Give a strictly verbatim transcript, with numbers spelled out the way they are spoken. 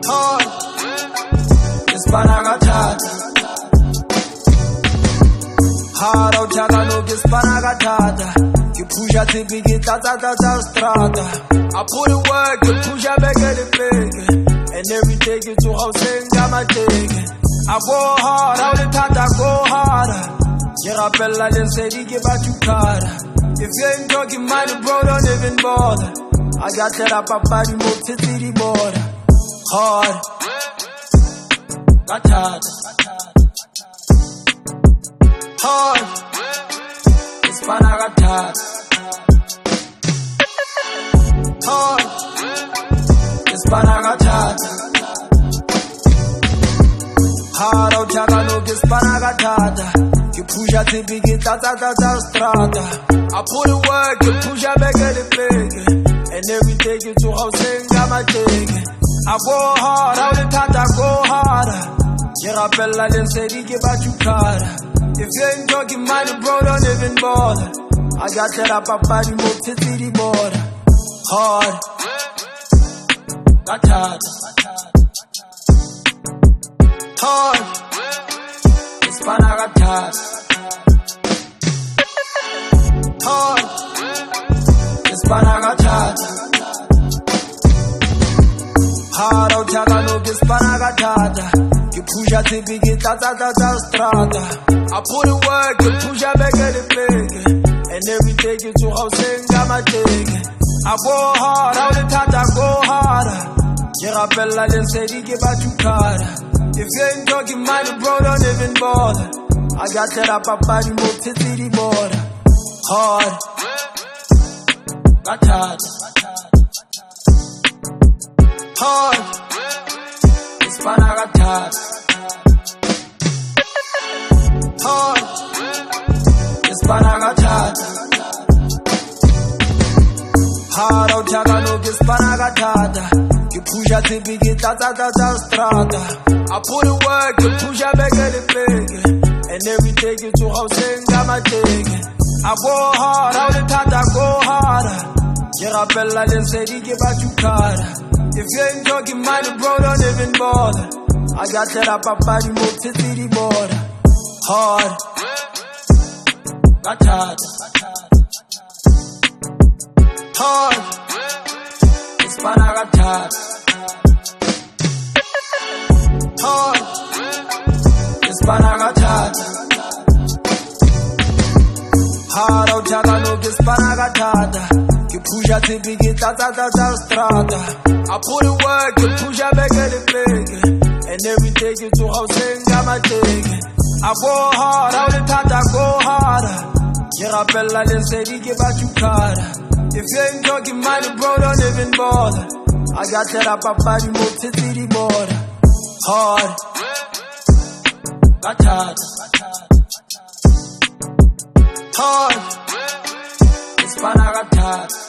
hard, ispanakatata. Hard out no ispanakatata. Ngipusha tipi ngitatatata strata. I put in work, ngipusha bekele beke. And every day you to house ngamateke. I go hard, how the tata go harder. Ngirapella lensedi ngibathukara. If you ain't talking money, bro, don't even bother. I got that up a body move to the border. Hard, got hard, hard, it's fun, I got hard, hard, it's fun, I got hard, hard out, Jaga, no, it's fun, I got hard. You push a tipi, get that, that, that, strata. I put in work, you push a back at the big. And every day you to house ngamateke. I go hard, how the tata go harder. Ngirapella lensedi ngibathukara. If you ain't talking money, bro, don't even bother. I got that up a body move to the border. Hard, got hard, hard, it's fun, I got hard, hard, it's fun, I got hard. Hard out, Jaga, no, ispanakatata. Ngipusha tipi ngitatatata strata. I put in work, ngipusha bekele beke. And every day you to house ngamateke. I go hard, how the tata go harder. Ngirapella lensedi ngibathukara. If you ain't talking money, bro, don't even bother. I got that up a body move to the border. Hard, got hard, hard, it's fun, I got hard, hard, it's fun, I got hard, hard out, Jaga, no, ispanakatata. Ngipusha tipi ngitatatata strata. I put in work, ngipusha bekele beke. And every day you to house ngamateke. I go hard, how the tata go harder. Ngirapella lensedi ngibathukara. If you ain't talking money, bro, don't even bother. I got that up a body move to the border. Hard, got hard, hard, it's fun, I got hard, hard, it's fun, I got hard. Hard out, Jaga, no, ispanakatata. Ngipusha tipi ngitatatata strata. I put in work, ngipusha bekele beke. And every day you to house ngamateke. I go hard, how the tata go harder. Ngirapella lensedi ngibathukara. If you ain't talking money, bro, don't even bother. I got that up a body move to the border. Hard, got hard, hard, it's fun, I got hard.